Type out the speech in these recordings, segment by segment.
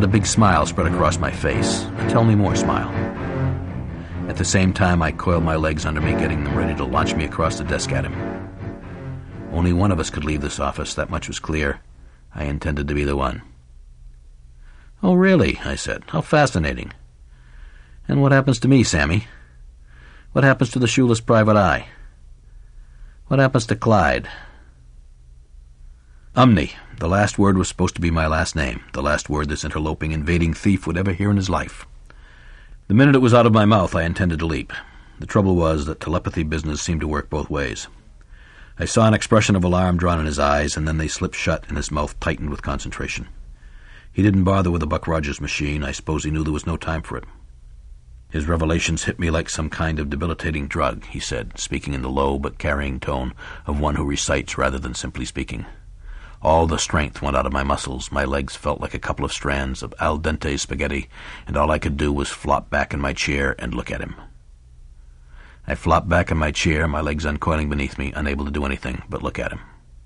a big smile spread across my face, a tell me more smile. At the same time, I coiled my legs under me, getting them ready to launch me across the desk at him. Only one of us could leave this office, that much was clear. I intended to be the one. "Oh, really?" I said. "How fascinating. And what happens to me, Sammy? What happens to the shoeless private eye? What happens to Clyde?" Umney. The last word was supposed to be my last name, the last word this interloping, invading thief would ever hear in his life. The minute it was out of my mouth, I intended to leap. The trouble was that telepathy business seemed to work both ways. I saw an expression of alarm drawn in his eyes, and then they slipped shut and his mouth tightened with concentration. He didn't bother with the Buck Rogers machine. I suppose he knew there was no time for it. "His revelations hit me like some kind of debilitating drug," he said, speaking in the low but carrying tone of one who recites rather than simply speaking. All the strength went out of my muscles. My legs felt like a couple of strands of al dente spaghetti, and all I could do was flop back in my chair and look at him. I flopped back in my chair, my legs uncoiling beneath me, unable to do anything but look at him.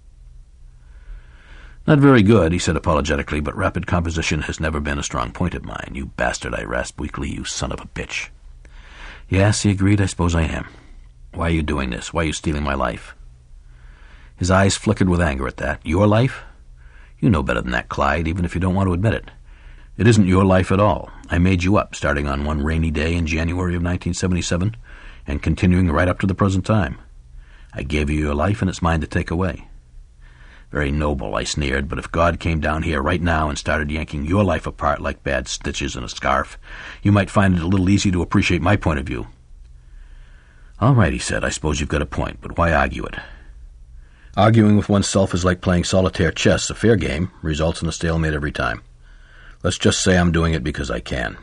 "Not very good," he said apologetically, "but rapid composition has never been a strong point of mine." "You bastard," I rasped weakly, "you son of a bitch." "Yes," he agreed, "I suppose I am. Why are you doing this? Why are you stealing my life?" His eyes flickered with anger at that. "Your life? You know better than that, Clyde, even if you don't want to admit it. It isn't your life at all. I made you up, starting on one rainy day in January of 1977, and continuing right up to the present time. I gave you your life, and it's mine to take away." "Very noble," I sneered, "but if God came down here right now and started yanking your life apart like bad stitches in a scarf, you might find it a little easy to appreciate my point of view." "All right," he said, "I suppose you've got a point, but why argue it? Arguing with oneself is like playing solitaire chess, a fair game, results in a stalemate every time. Let's just say I'm doing it because I can."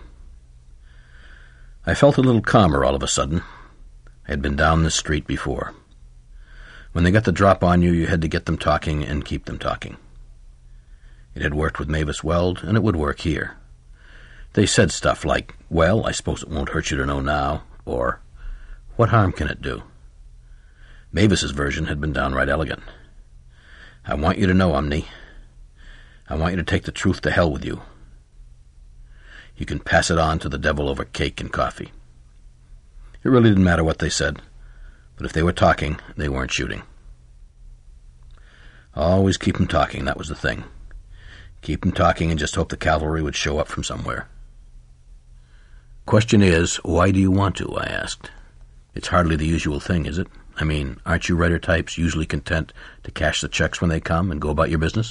I felt a little calmer all of a sudden. I had been down this street before. When they got the drop on you, you had to get them talking and keep them talking. It had worked with Mavis Weld, and it would work here. They said stuff like, "Well, I suppose it won't hurt you to know now," or, "What harm can it do?" Mavis's version had been downright elegant. "I want you to know, Umney. I want you to take the truth to hell with you. You can pass it on to the devil over cake and coffee." It really didn't matter what they said, but if they were talking, they weren't shooting. Always keep 'em talking, that was the thing. Keep 'em talking and just hope the cavalry would show up from somewhere. "Question is, why do you want to?" I asked. "It's hardly the usual thing, is it? I mean, aren't you writer types usually content to cash the checks when they come and go about your business?"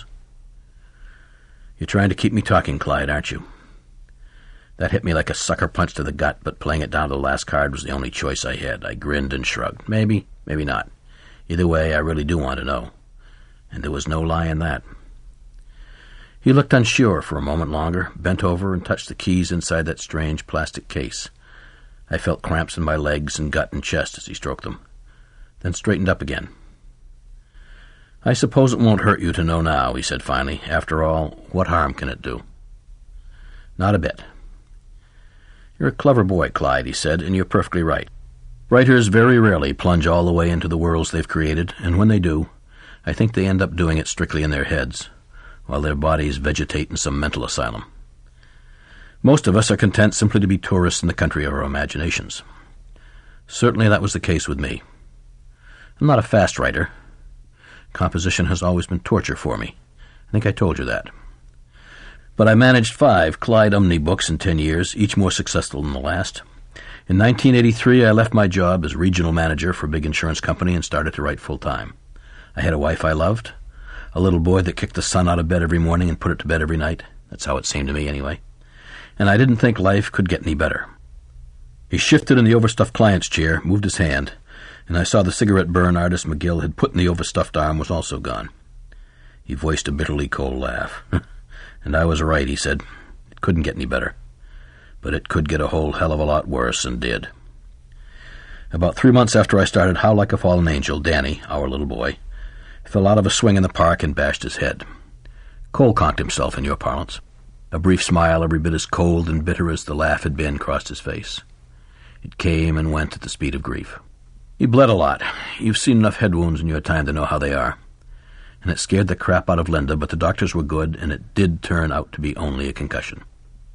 "You're trying to keep me talking, Clyde, aren't you?" That hit me like a sucker punch to the gut, but playing it down to the last card was the only choice I had. I grinned and shrugged. Maybe, maybe not. Either way, I really do want to know. And there was no lie in that. He looked unsure for a moment longer, bent over and touched the keys inside that strange plastic case. I felt cramps in my legs and gut and chest as he stroked them, then straightened up again. "I suppose it won't hurt you to know now," he said finally. "After all, what harm can it do?" "Not a bit." "You're a clever boy, Clyde," he said, "and you're perfectly right. Writers very rarely plunge all the way into the worlds they've created, and when they do, I think they end up doing it strictly in their heads, while their bodies vegetate in some mental asylum. Most of us are content simply to be tourists in the country of our imaginations. Certainly that was the case with me. I'm not a fast writer. Composition has always been torture for me. I think I told you that. But I managed 5 Clyde Umney books in 10 years, each more successful than the last. In 1983, I left my job as regional manager for a big insurance company and started to write full-time. I had a wife I loved, a little boy that kicked the sun out of bed every morning and put it to bed every night. That's how it seemed to me, anyway. And I didn't think life could get any better. He shifted in the overstuffed client's chair, moved his hand, and I saw the cigarette burn artist McGill had put in the overstuffed arm was also gone. He voiced a bitterly cold laugh. "And I was right," he said. "It couldn't get any better. But it could get a whole hell of a lot worse, and did." About 3 months after I started How Like a Fallen Angel, Danny, our little boy, fell out of a swing in the park and bashed his head. Cold-conked himself, in your parlance. A brief smile, every bit as cold and bitter as the laugh had been, crossed his face. It came and went at the speed of grief. He bled a lot. You've seen enough head wounds in your time to know how they are. And it scared the crap out of Linda, but the doctors were good, and it did turn out to be only a concussion.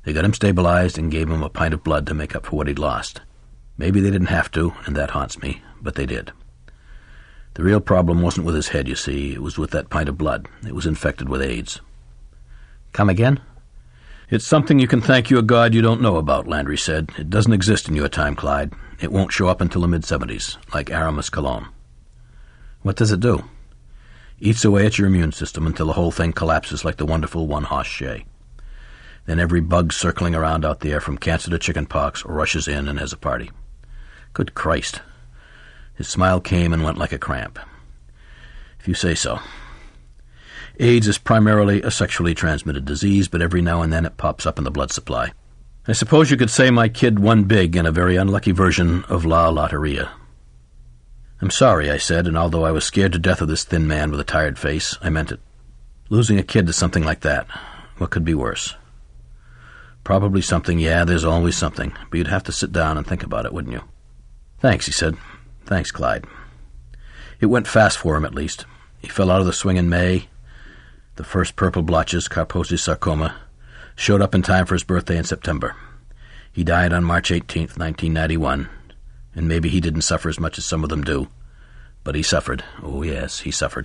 They got him stabilized and gave him a pint of blood to make up for what he'd lost. Maybe they didn't have to, and that haunts me, but they did. The real problem wasn't with his head, you see. It was with that pint of blood. It was infected with AIDS. Come again? It's something you can thank your God you don't know about, Landry said. It doesn't exist in your time, Clyde. It won't show up until the mid-70s, like Aramis Cologne. What does it do? Eats away at your immune system until the whole thing collapses like the wonderful one-hoss shay. Then every bug circling around out there, from cancer to chickenpox, rushes in and has a party. Good Christ. His smile came and went like a cramp. If you say so. AIDS is primarily a sexually transmitted disease, but every now and then it pops up in the blood supply. I suppose you could say my kid won big in a very unlucky version of La Lotteria. I'm sorry, I said, and although I was scared to death of this thin man with a tired face, I meant it. Losing a kid to something like that, what could be worse? Probably something, yeah, there's always something, but you'd have to sit down and think about it, wouldn't you? Thanks, he said. Thanks, Clyde. It went fast for him, at least. He fell out of the swing in May. The first purple blotches, Kaposi's sarcoma, showed up in time for his birthday in September. He died on March 18th, 1991, and maybe he didn't suffer as much as some of them do, but he suffered. Oh, yes, he suffered.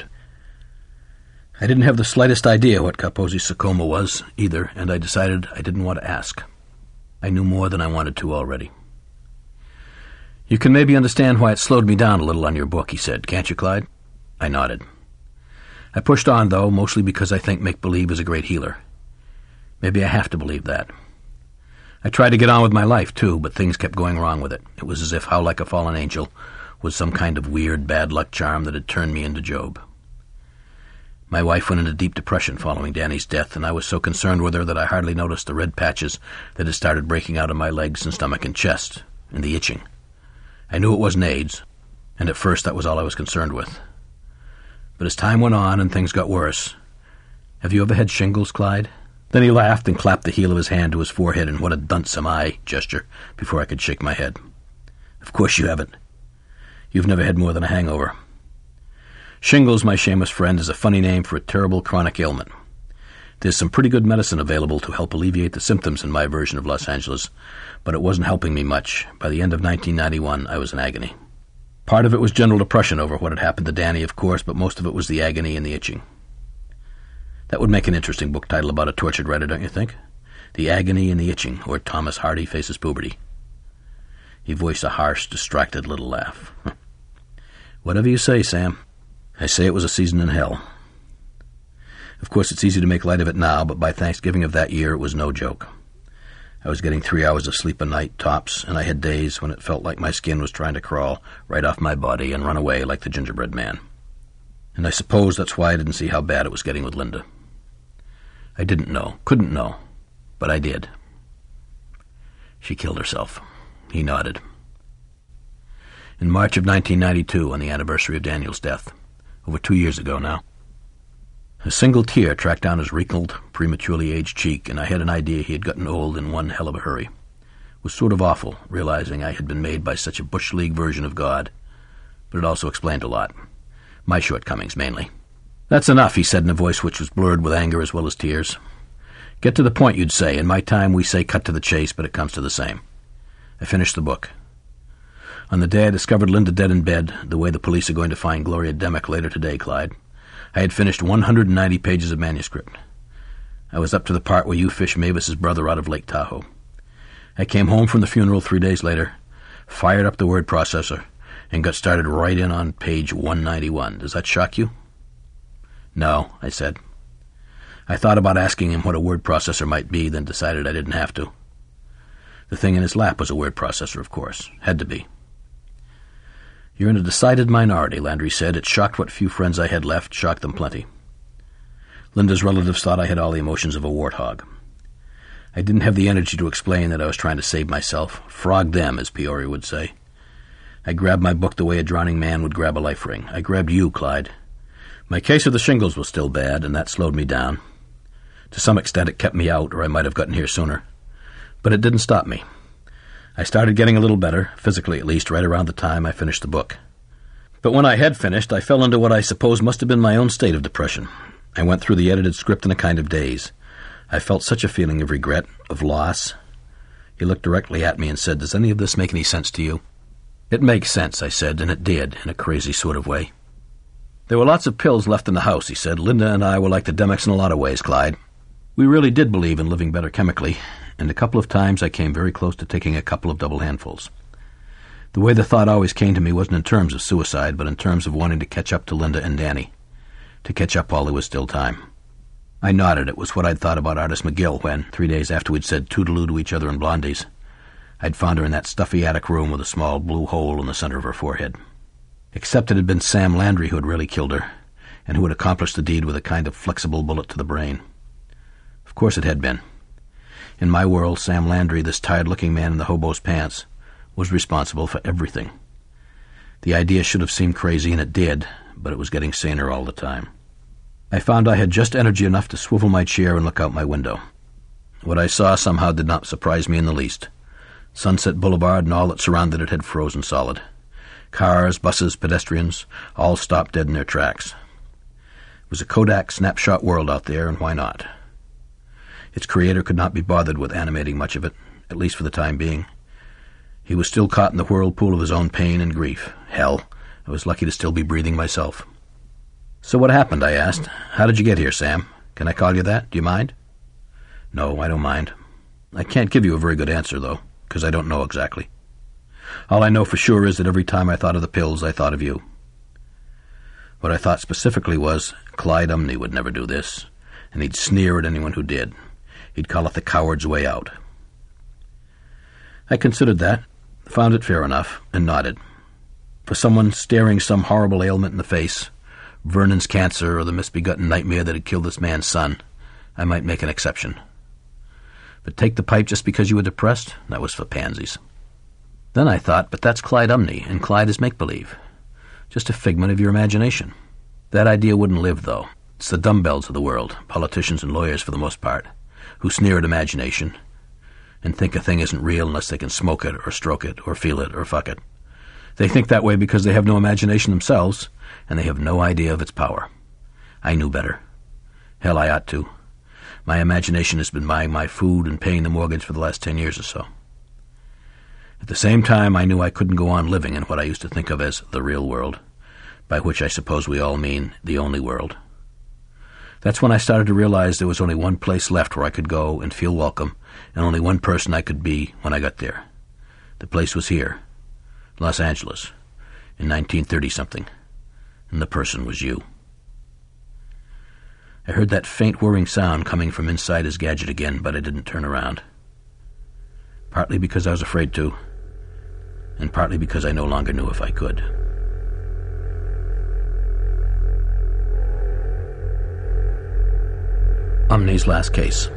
I didn't have the slightest idea what Kaposi's sarcoma was, either, and I decided I didn't want to ask. I knew more than I wanted to already. You can maybe understand why it slowed me down a little on your book, he said. Can't you, Clyde? I nodded. I pushed on, though, mostly because I think make-believe is a great healer. Maybe I have to believe that. I tried to get on with my life, too, but things kept going wrong with it. It was as if How Like a Fallen Angel was some kind of weird bad luck charm that had turned me into Job. My wife went into deep depression following Danny's death, and I was so concerned with her that I hardly noticed the red patches that had started breaking out on my legs and stomach and chest, and the itching. I knew it wasn't AIDS, and at first that was all I was concerned with. But as time went on and things got worse... Have you ever had shingles, Clyde? Then he laughed and clapped the heel of his hand to his forehead in what a dunce am I gesture before I could shake my head. Of course you haven't. You've never had more than a hangover. Shingles, my shameless friend, is a funny name for a terrible chronic ailment. There's some pretty good medicine available to help alleviate the symptoms in my version of Los Angeles, but it wasn't helping me much. By the end of 1991, I was in agony. Part of it was general depression over what had happened to Danny, of course, but most of it was the agony and the itching. That would make an interesting book title about a tortured writer, don't you think? The Agony and the Itching, or Thomas Hardy Faces Puberty. He voiced a harsh, distracted little laugh. Whatever you say, Sam. I say it was a season in hell. Of course, it's easy to make light of it now, but by Thanksgiving of that year, it was no joke. I was getting 3 hours of sleep a night, tops, and I had days when it felt like my skin was trying to crawl right off my body and run away like the gingerbread man. And I suppose that's why I didn't see how bad it was getting with Linda. I didn't know, couldn't know, but I did. She killed herself. He nodded. In March of 1992, on the anniversary of Daniel's death, over 2 years ago now, a single tear tracked down his wrinkled, prematurely aged cheek, and I had an idea he had gotten old in one hell of a hurry. It was sort of awful, realizing I had been made by such a Bush League version of God, but it also explained a lot. My shortcomings, mainly. That's enough, he said in a voice which was blurred with anger as well as tears. Get to the point, you'd say. In my time, we say cut to the chase, but it comes to the same. I finished the book. On the day I discovered Linda dead in bed, the way the police are going to find Gloria Demick later today, Clyde, I had finished 190 pages of manuscript. I was up to the part where you fished Mavis's brother out of Lake Tahoe. I came home from the funeral 3 days later, fired up the word processor, and got started right in on page 191. Does that shock you? No, I said. I thought about asking him what a word processor might be, then decided I didn't have to. The thing in his lap was a word processor, of course. Had to be. You're in a decided minority, Landry said. It shocked what few friends I had left, shocked them plenty. Linda's relatives thought I had all the emotions of a warthog. I didn't have the energy to explain that I was trying to save myself. Frog them, as Peoria would say. I grabbed my book the way a drowning man would grab a life ring. I grabbed you, Clyde. My case of the shingles was still bad, and that slowed me down. To some extent it kept me out, or I might have gotten here sooner. But it didn't stop me. I started getting a little better, physically at least, right around the time I finished the book. But when I had finished, I fell into what I suppose must have been my own state of depression. I went through the edited script in a kind of daze. I felt such a feeling of regret, of loss. He looked directly at me and said, "Does any of this make any sense to you?" "It makes sense," I said, and it did, in a crazy sort of way. "There were lots of pills left in the house," he said. "Linda and I were like the Demics in a lot of ways, Clyde. We really did believe in living better chemically, and a couple of times I came very close to taking a couple of double handfuls. The way the thought always came to me wasn't in terms of suicide, but in terms of wanting to catch up to Linda and Danny, to catch up while there was still time." I nodded. It was what I'd thought about Artis McGill when, 3 days after we'd said toodaloo to each other in Blondie's, I'd found her in that stuffy attic room with a small blue hole in the center of her forehead. Except it had been Sam Landry who had really killed her, and who had accomplished the deed with a kind of flexible bullet to the brain. Of course it had been. In my world, Sam Landry, this tired-looking man in the hobo's pants, was responsible for everything. The idea should have seemed crazy, and it did, but it was getting saner all the time. I found I had just energy enough to swivel my chair and look out my window. What I saw somehow did not surprise me in the least. Sunset Boulevard and all that surrounded it had frozen solid. Cars, buses, pedestrians, all stopped dead in their tracks. It was a Kodak snapshot world out there, and why not? Its creator could not be bothered with animating much of it, at least for the time being. He was still caught in the whirlpool of his own pain and grief. Hell, I was lucky to still be breathing myself. "So what happened?" I asked. "How did you get here, Sam? Can I call you that? Do you mind?" "No, I don't mind. I can't give you a very good answer, though, because I don't know exactly. All I know for sure is that every time I thought of the pills, I thought of you. What I thought specifically was, Clyde Umney would never do this, and he'd sneer at anyone who did. He'd call it the coward's way out." I considered that, found it fair enough, and nodded. For someone staring some horrible ailment in the face, Vernon's cancer or the misbegotten nightmare that had killed this man's son, I might make an exception. But take the pipe just because you were depressed? That was for pansies. Then I thought, but that's Clyde Umney, and Clyde is make-believe. Just a figment of your imagination. That idea wouldn't live, though. It's the dumbbells of the world, politicians and lawyers for the most part, who sneer at imagination and think a thing isn't real unless they can smoke it or stroke it or feel it or fuck it. They think that way because they have no imagination themselves, and they have no idea of its power. I knew better. Hell, I ought to. My imagination has been buying my food and paying the mortgage for the last 10 years or so. At the same time, I knew I couldn't go on living in what I used to think of as the real world, by which I suppose we all mean the only world. That's when I started to realize there was only one place left where I could go and feel welcome, and only one person I could be when I got there. The place was here, Los Angeles, in 1930-something, and the person was you. I heard that faint whirring sound coming from inside his gadget again, but I didn't turn around. Partly because I was afraid to, and partly because I no longer knew if I could. Umney's last case.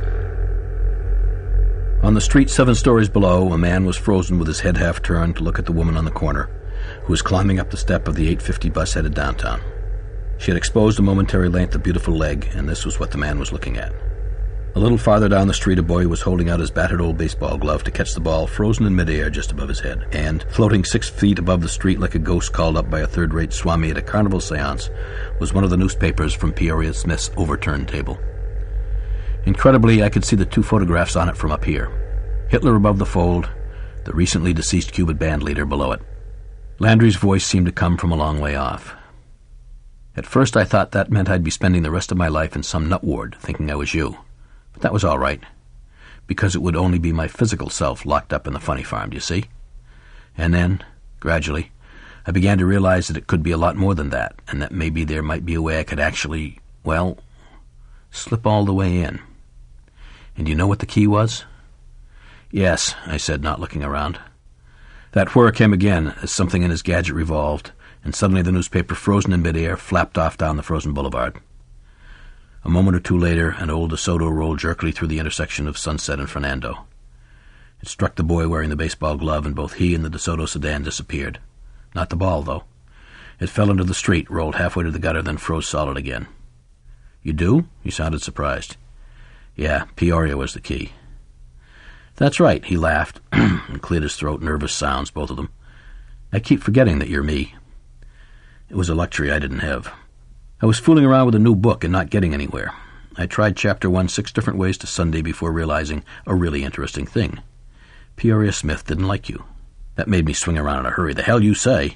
On the street 7 stories below, a man was frozen with his head half turned to look at the woman on the corner, who was climbing up the step of the 850 bus headed downtown. She had exposed a momentary length of beautiful leg, and this was what the man was looking at. A little farther down the street, a boy was holding out his battered old baseball glove to catch the ball frozen in midair just above his head, and, floating 6 feet above the street like a ghost called up by a third-rate swami at a carnival seance, was one of the newspapers from Peoria Smith's overturned table. Incredibly, I could see the 2 photographs on it from up here. Hitler above the fold, the recently deceased Cuban band leader below it. Landry's voice seemed to come from a long way off. At first I thought that meant I'd be spending the rest of my life in some nut ward, thinking I was you. But that was all right, because it would only be my physical self locked up in the funny farm, do you see? And then, gradually, I began to realize that it could be a lot more than that, and that maybe there might be a way I could actually, well, slip all the way in. And you know what the key was? Yes, I said, not looking around. That whir came again as something in his gadget revolved, and suddenly the newspaper, frozen in midair, flapped off down the frozen boulevard. A moment or two later, an old DeSoto rolled jerkily through the intersection of Sunset and Fernando. It struck the boy wearing the baseball glove, and both he and the DeSoto sedan disappeared. Not the ball, though. It fell into the street, rolled halfway to the gutter, then froze solid again. You do? He sounded surprised. Yeah, Peoria was the key. That's right, he laughed, and cleared his throat, nervous sounds, both of them. I keep forgetting that you're me. It was a luxury I didn't have. I was fooling around with a new book and not getting anywhere. I tried Chapter 1 6 different ways to Sunday before realizing a really interesting thing. Peoria Smith didn't like you. That made me swing around in a hurry. The hell you say?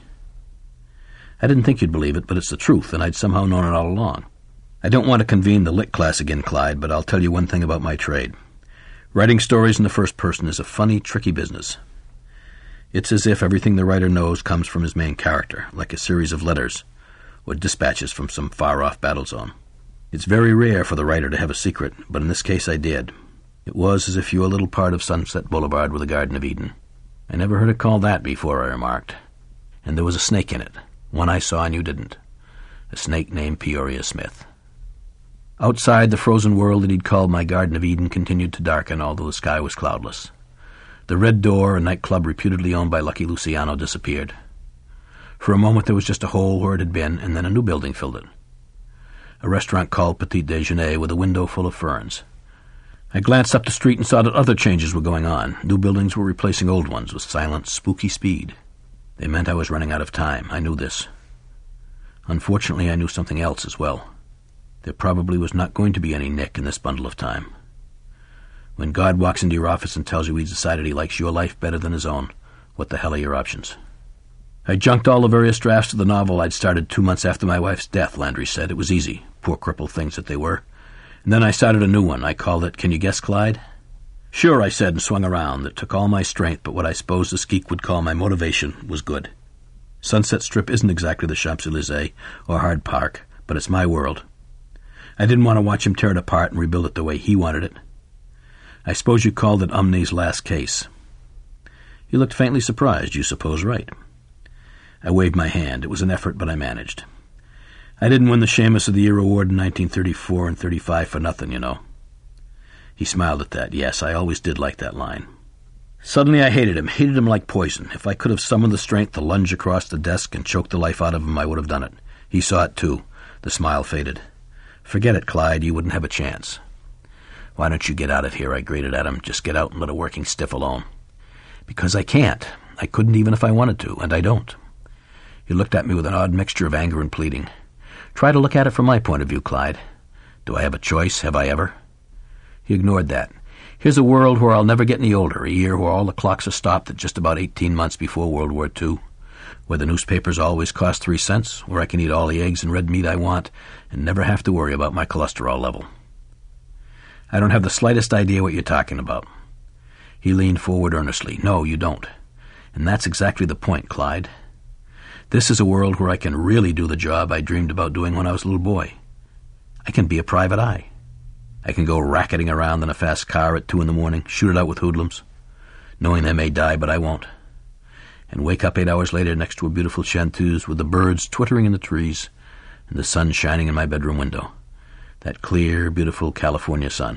I didn't think you'd believe it, but it's the truth, and I'd somehow known it all along. I don't want to convene the lit class again, Clyde, but I'll tell you one thing about my trade. Writing stories in the first person is a funny, tricky business. It's as if everything the writer knows comes from his main character, like a series of letters or dispatches from some far-off battle zone. It's very rare for the writer to have a secret, but in this case I did. It was as if you were a little part of Sunset Boulevard with the Garden of Eden. I never heard it called that before, I remarked. And there was a snake in it, one I saw and you didn't. A snake named Peoria Smith. Outside, the frozen world that he'd called my Garden of Eden continued to darken, although the sky was cloudless. The Red Door, a nightclub reputedly owned by Lucky Luciano, disappeared. For a moment there was just a hole where it had been, and then a new building filled it. A restaurant called Petit Déjeuner with a window full of ferns. I glanced up the street and saw that other changes were going on. New buildings were replacing old ones with silent, spooky speed. They meant I was running out of time. I knew this. Unfortunately, I knew something else as well. There probably was not going to be any Nick in this bundle of time. When God walks into your office and tells you he's decided he likes your life better than his own, what the hell are your options? I junked all the various drafts of the novel I'd started 2 months after my wife's death, Landry said. It was easy, poor crippled things that they were. And then I started a new one. I called it, Can You Guess, Clyde? Sure, I said, and swung around. It took all my strength, but what I suppose the skeek would call my motivation was good. Sunset Strip isn't exactly the Champs-Élysées or Hyde Park, but it's my world. I didn't want to watch him tear it apart and rebuild it the way he wanted it. I suppose you called it Umney's last case. He looked faintly surprised. You suppose right. I waved my hand. It was an effort, but I managed. I didn't win the Shamus of the Year award in 1934 and 35 for nothing, you know. He smiled at that. Yes, I always did like that line. Suddenly I hated him like poison. If I could have summoned the strength to lunge across the desk and choke the life out of him, I would have done it. He saw it, too. The smile faded. Forget it, Clyde. You wouldn't have a chance. Why don't you get out of here? I grated at him. Just get out and let a working stiff alone. Because I can't. I couldn't even if I wanted to, and I don't. He looked at me with an odd mixture of anger and pleading. Try to look at it from my point of view, Clyde. Do I have a choice? Have I ever? He ignored that. Here's a world where I'll never get any older, a year where all the clocks are stopped at just about 18 months before World War II, where the newspapers always cost 3 cents, where I can eat all the eggs and red meat I want and never have to worry about my cholesterol level. I don't have the slightest idea what you're talking about. He leaned forward earnestly. No, you don't. And that's exactly the point, Clyde. This is a world where I can really do the job I dreamed about doing when I was a little boy. I can be a private eye. I can go racketing around in a fast car at 2 a.m, shoot it out with hoodlums, knowing they may die, but I won't, and wake up 8 hours later next to a beautiful chanteuse with the birds twittering in the trees and the sun shining in my bedroom window, that clear, beautiful California sun.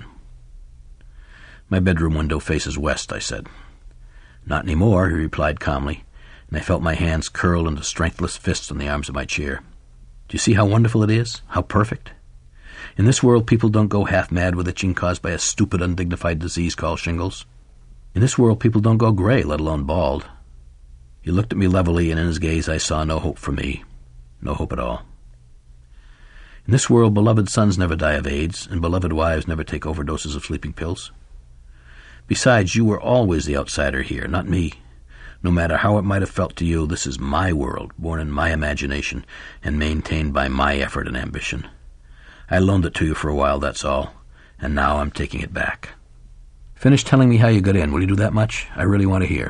My bedroom window faces west, I said. Not anymore, he replied calmly, and I felt my hands curl into strengthless fists on the arms of my chair. Do you see how wonderful it is? How perfect? In this world, people don't go half-mad with itching caused by a stupid, undignified disease called shingles. In this world, people don't go gray, let alone bald. He looked at me levelly, and in his gaze I saw no hope for me. No hope at all. In this world, beloved sons never die of AIDS, and beloved wives never take overdoses of sleeping pills. Besides, you were always the outsider here, not me. No matter how it might have felt to you, this is my world, born in my imagination, and maintained by my effort and ambition. I loaned it to you for a while, that's all, and now I'm taking it back. Finish telling me how you got in. Will you do that much? I really want to hear.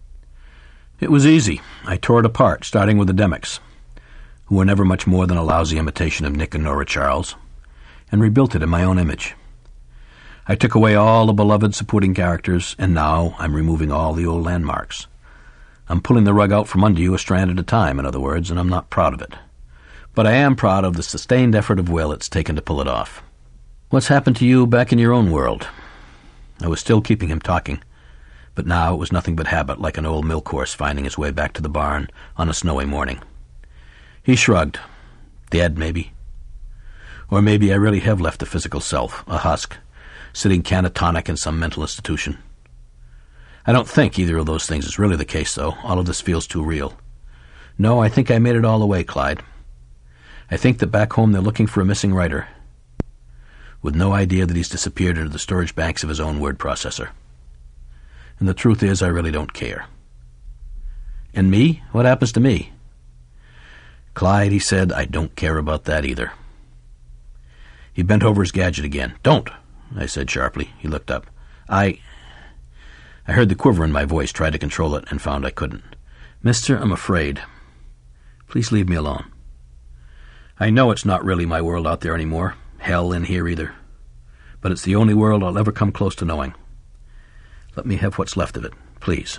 It was easy. I tore it apart, starting with the Demics, who were never much more than a lousy imitation of Nick and Nora Charles, and rebuilt it in my own image. I took away all the beloved supporting characters, and now I'm removing all the old landmarks. I'm pulling the rug out from under you a strand at a time, in other words, and I'm not proud of it. But I am proud of the sustained effort of will it's taken to pull it off. What's happened to you back in your own world? I was still keeping him talking, but now it was nothing but habit, like an old milk horse finding his way back to the barn on a snowy morning. He shrugged. Dead, maybe. Or maybe I really have left a physical self, a husk, sitting catatonic in some mental institution. I don't think either of those things is really the case, though. All of this feels too real. No, I think I made it all away, Clyde. I think that back home they're looking for a missing writer. with no idea that he's disappeared into the storage banks of his own word processor. And the truth is, I really don't care. And me? What happens to me? Clyde, he said, I don't care about that either. He bent over his gadget again. Don't, I said sharply. He looked up. I heard the quiver in my voice, tried to control it, and found I couldn't. Mister, I'm afraid. Please leave me alone. I know it's not really my world out there anymore. Hell in here either. But it's the only world I'll ever come close to knowing. Let me have what's left of it, please.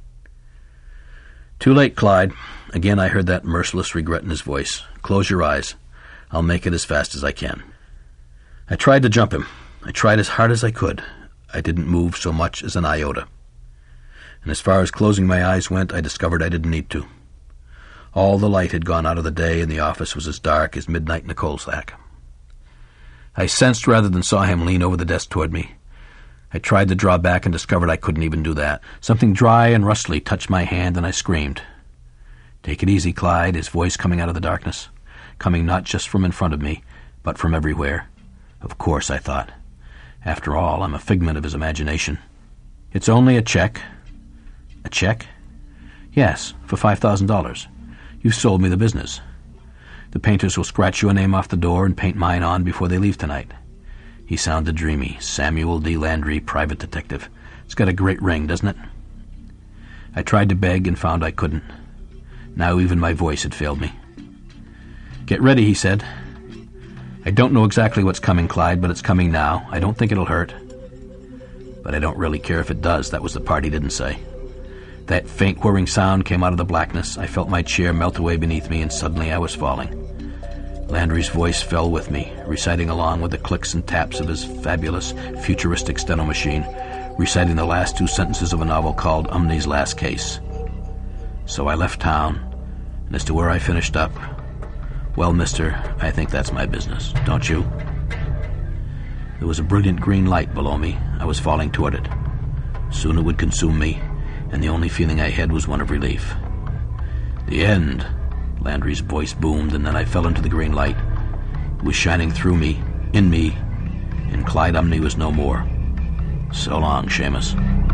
Too late, Clyde. Again I heard that merciless regret in his voice. Close your eyes. I'll make it as fast as I can. I tried to jump him. I tried as hard as I could. I didn't move so much as an iota. And as far as closing my eyes went, I discovered I didn't need to. All the light had gone out of the day, and the office was as dark as midnight in a coal sack. I sensed rather than saw him lean over the desk toward me. I tried to draw back and discovered I couldn't even do that. Something dry and rustly touched my hand, and I screamed. Take it easy, Clyde, his voice coming out of the darkness, coming not just from in front of me, but from everywhere. Of course, I thought. After all, I'm a figment of his imagination. It's only a check. A check? Yes, for $5,000. You've sold me the business. The painters will scratch your name off the door and paint mine on before they leave tonight. He sounded dreamy. Samuel D. Landry, private detective. It's got a great ring, doesn't it? I tried to beg and found I couldn't. Now even my voice had failed me. Get ready, he said. I don't know exactly what's coming, Clyde, but it's coming now. I don't think it'll hurt. But I don't really care if it does. That was the part he didn't say. That faint whirring sound came out of the blackness. I felt my chair melt away beneath me, and suddenly I was falling. Landry's voice fell with me, reciting along with the clicks and taps of his fabulous, futuristic steno machine, reciting the last two sentences of a novel called Umney's Last Case. So I left town, and as to where I finished up, well, mister, I think that's my business, don't you? There was a brilliant green light below me. I was falling toward it. Soon it would consume me, and the only feeling I had was one of relief. The end, Landry's voice boomed, and then I fell into the green light. It was shining through me, in me, and Clyde Umney was no more. So long, Seamus.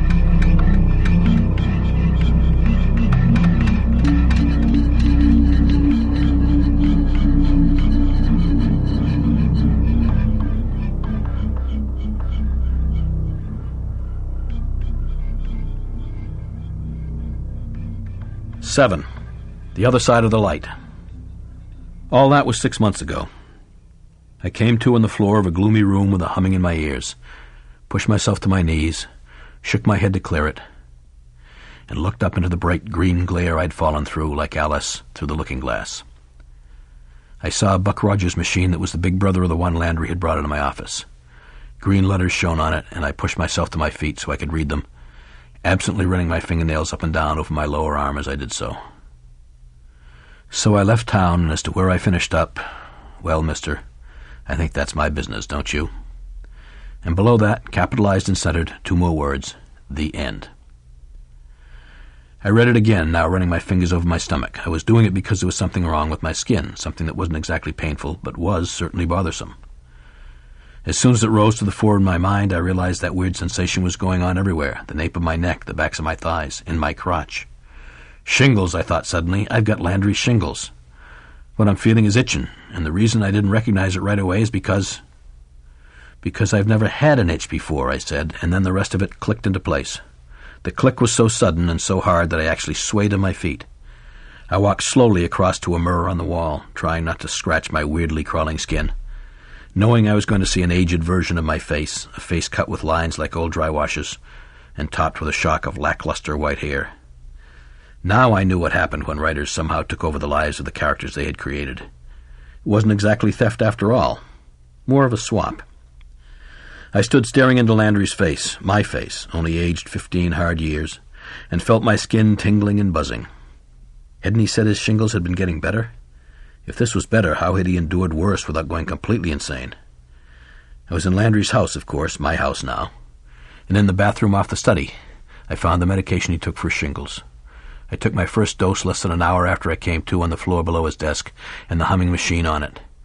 Seven. The Other Side of the Light. All that was 6 months ago. I came to on the floor of a gloomy room with a humming in my ears, pushed myself to my knees, shook my head to clear it, and looked up into the bright green glare I'd fallen through like Alice through the looking glass. I saw a Buck Rogers machine that was the big brother of the one Landry had brought into my office. Green letters shone on it, and I pushed myself to my feet so I could read them, absently running my fingernails up and down over my lower arm as I did so. So I left town, and as to where I finished up, well, mister, I think that's my business, don't you? And below that, capitalized and centered, 2 more words, the end. I read it again, now running my fingers over my stomach. I was doing it because there was something wrong with my skin, something that wasn't exactly painful, but was certainly bothersome. As soon as it rose to the fore in my mind, I realized that weird sensation was going on everywhere, the nape of my neck, the backs of my thighs, in my crotch. Shingles, I thought suddenly. I've got Landry's shingles. What I'm feeling is itching, and the reason I didn't recognize it right away is because I've never had an itch before, I said, and then the rest of it clicked into place. The click was so sudden and so hard that I actually swayed on my feet. I walked slowly across to a mirror on the wall, trying not to scratch my weirdly crawling skin, knowing I was going to see an aged version of my face, a face cut with lines like old dry washes, and topped with a shock of lackluster white hair. Now I knew what happened when writers somehow took over the lives of the characters they had created. It wasn't exactly theft after all, more of a swap. I stood staring into Landry's face, my face, only aged 15 hard years, and felt my skin tingling and buzzing. Hadn't he said his shingles had been getting better? If this was better, how had he endured worse without going completely insane? I was in Landry's house, of course, my house now, and in the bathroom off the study, I found the medication he took for shingles. I took my first dose less than an hour after I came to on the floor below his desk and the humming machine on it.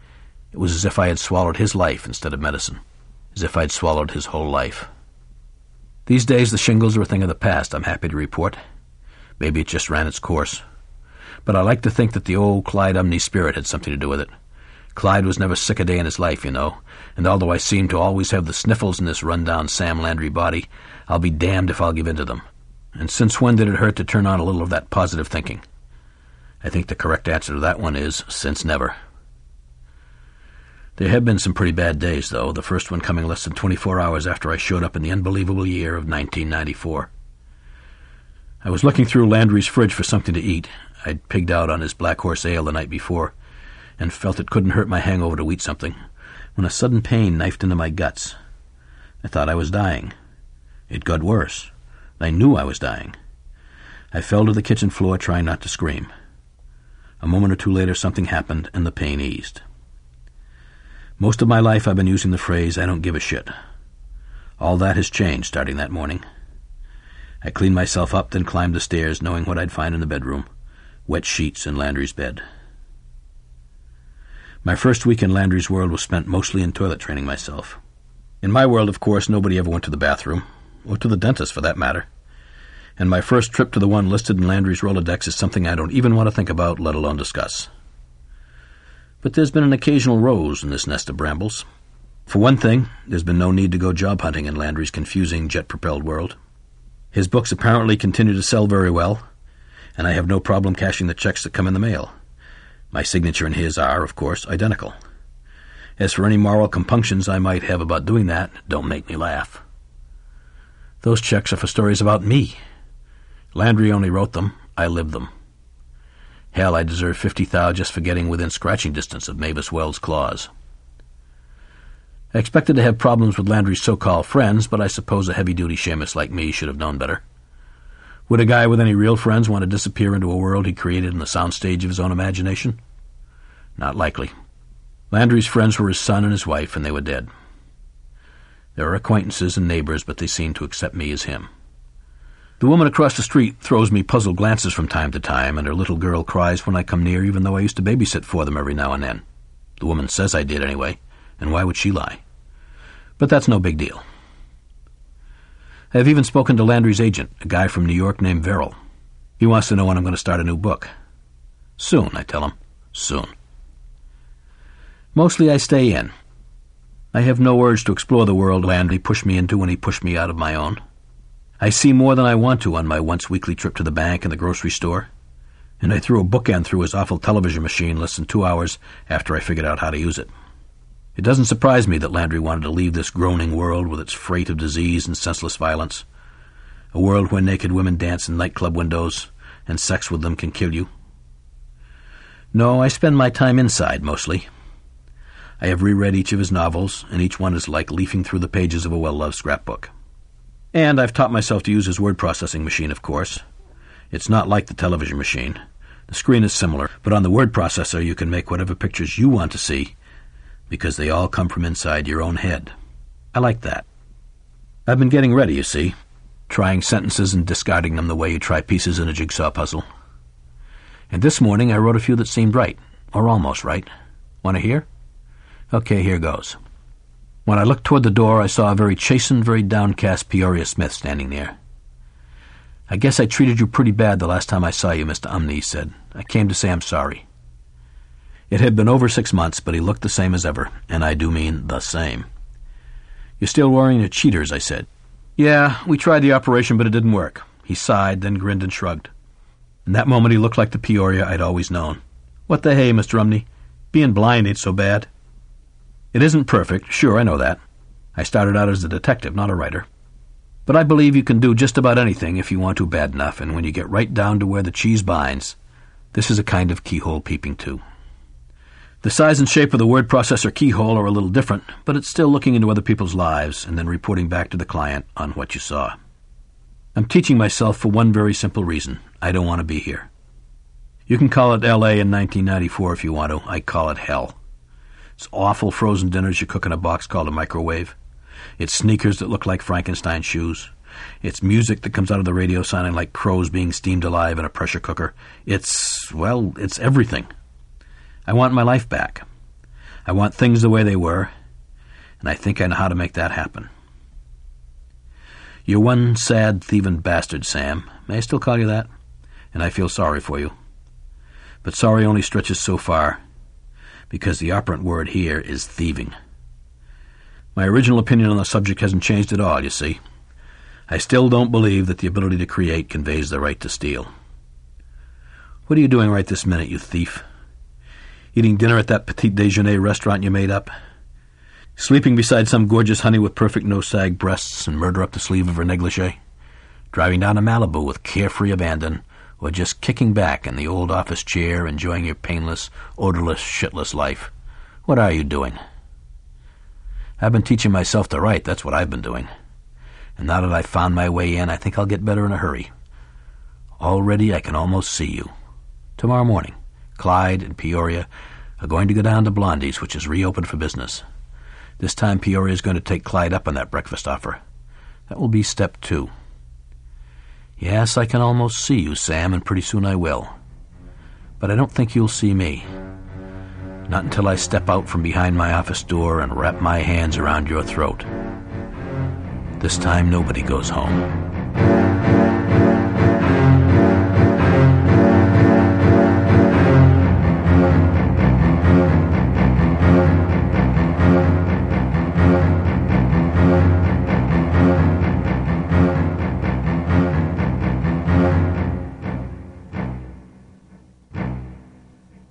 It was as if I had swallowed his life instead of medicine, as if I'd swallowed his whole life. These days the shingles are a thing of the past, I'm happy to report. Maybe it just ran its course. But I like to think that the old Clyde Umney spirit had something to do with it. Clyde was never sick a day in his life, you know, and although I seem to always have the sniffles in this run-down Sam Landry body, I'll be damned if I'll give in to them. And since when did it hurt to turn on a little of that positive thinking? I think the correct answer to that one is, since never. There have been some pretty bad days, though, the first one coming less than 24 hours after I showed up in the unbelievable year of 1994. I was looking through Landry's fridge for something to eat. I'd pigged out on his Black Horse Ale the night before, and felt it couldn't hurt my hangover to eat something, when a sudden pain knifed into my guts. I thought I was dying. It got worse. I knew I was dying. I fell to the kitchen floor trying not to scream. A moment or two later something happened, and the pain eased. Most of my life I've been using the phrase, I don't give a shit. All that has changed starting that morning. I cleaned myself up, then climbed the stairs, knowing what I'd find in the bedroom. Wet sheets in Landry's bed. My first week in Landry's world was spent mostly in toilet training myself. In my world, of course, nobody ever went to the bathroom, or to the dentist for that matter. And my first trip to the one listed in Landry's Rolodex is something I don't even want to think about, let alone discuss. But there's been an occasional rose in this nest of brambles. For one thing, there's been no need to go job hunting in Landry's confusing, jet-propelled world. His books apparently continue to sell very well, and I have no problem cashing the checks that come in the mail. My signature and his are, of course, identical. As for any moral compunctions I might have about doing that, don't make me laugh. Those checks are for stories about me. Landry only wrote them, I lived them. Hell, I deserve 50 thou just for getting within scratching distance of Mavis Wells' claws. I expected to have problems with Landry's so-called friends, but I suppose a heavy-duty shamus like me should have known better. Would a guy with any real friends want to disappear into a world he created in the soundstage of his own imagination? Not likely. Landry's friends were his son and his wife, and they were dead. There are acquaintances and neighbors, but they seem to accept me as him. The woman across the street throws me puzzled glances from time to time, and her little girl cries when I come near, even though I used to babysit for them every now and then. The woman says I did anyway, and why would she lie? But that's no big deal. I have even spoken to Landry's agent, a guy from New York named Verrill. He wants to know when I'm going to start a new book. Soon, I tell him. Soon. Mostly I stay in. I have no urge to explore the world Landry pushed me into when he pushed me out of my own. I see more than I want to on my once-weekly trip to the bank and the grocery store, and I threw a bookend through his awful television machine less than 2 hours after I figured out how to use it. It doesn't surprise me that Landry wanted to leave this groaning world with its freight of disease and senseless violence, a world where naked women dance in nightclub windows and sex with them can kill you. No, I spend my time inside, mostly. I have reread each of his novels, and each one is like leafing through the pages of a well-loved scrapbook. And I've taught myself to use his word processing machine, of course. It's not like the television machine. The screen is similar, but on the word processor you can make whatever pictures you want to see, because they all come from inside your own head. I like that. I've been getting ready, you see, trying sentences and discarding them the way you try pieces in a jigsaw puzzle. And this morning I wrote a few that seemed right, or almost right. Want to hear? Okay, here goes. When I looked toward the door, I saw a very chastened, very downcast Peoria Smith standing there. I guess I treated you pretty bad the last time I saw you, Mr. Umney, he said. I came to say I'm sorry. It had been over 6 months, but he looked the same as ever, and I do mean the same. You're still wearing your cheaters, I said. Yeah, we tried the operation, but it didn't work. He sighed, then grinned and shrugged. In that moment he looked like the Peoria I'd always known. What the hey, Mr. Umney? Being blind ain't so bad. It isn't perfect, sure, I know that. I started out as a detective, not a writer. But I believe you can do just about anything if you want to bad enough, and when you get right down to where the cheese binds, this is a kind of keyhole peeping too. The size and shape of the word processor keyhole are a little different, but it's still looking into other people's lives and then reporting back to the client on what you saw. I'm teaching myself for one very simple reason. I don't want to be here. You can call it L.A. in 1994 if you want to. I call it hell. It's awful frozen dinners you cook in a box called a microwave. It's sneakers that look like Frankenstein shoes. It's music that comes out of the radio sounding like crows being steamed alive in a pressure cooker. It's everything. I want my life back. I want things the way they were, and I think I know how to make that happen. You're one sad, thieving bastard, Sam. May I still call you that? And I feel sorry for you. But sorry only stretches so far, because the operant word here is thieving. My original opinion on the subject hasn't changed at all, you see. I still don't believe that the ability to create conveys the right to steal. What are you doing right this minute, you thief? Eating dinner at that petit déjeuner restaurant you made up? Sleeping beside some gorgeous honey with perfect no-sag breasts and murder up the sleeve of her negligee? Driving down to Malibu with carefree abandon, or just kicking back in the old office chair enjoying your painless, odorless, shitless life? What are you doing? I've been teaching myself to write, that's what I've been doing. And now that I've found my way in, I think I'll get better in a hurry. Already I can almost see you. Tomorrow morning, Clyde and Peoria are going to go down to Blondie's, which is reopened for business. This time Peoria is going to take Clyde up on that breakfast offer. That will be step 2. Yes, I can almost see you, Sam, and pretty soon I will. But I don't think you'll see me. Not until I step out from behind my office door and wrap my hands around your throat. This time nobody goes home.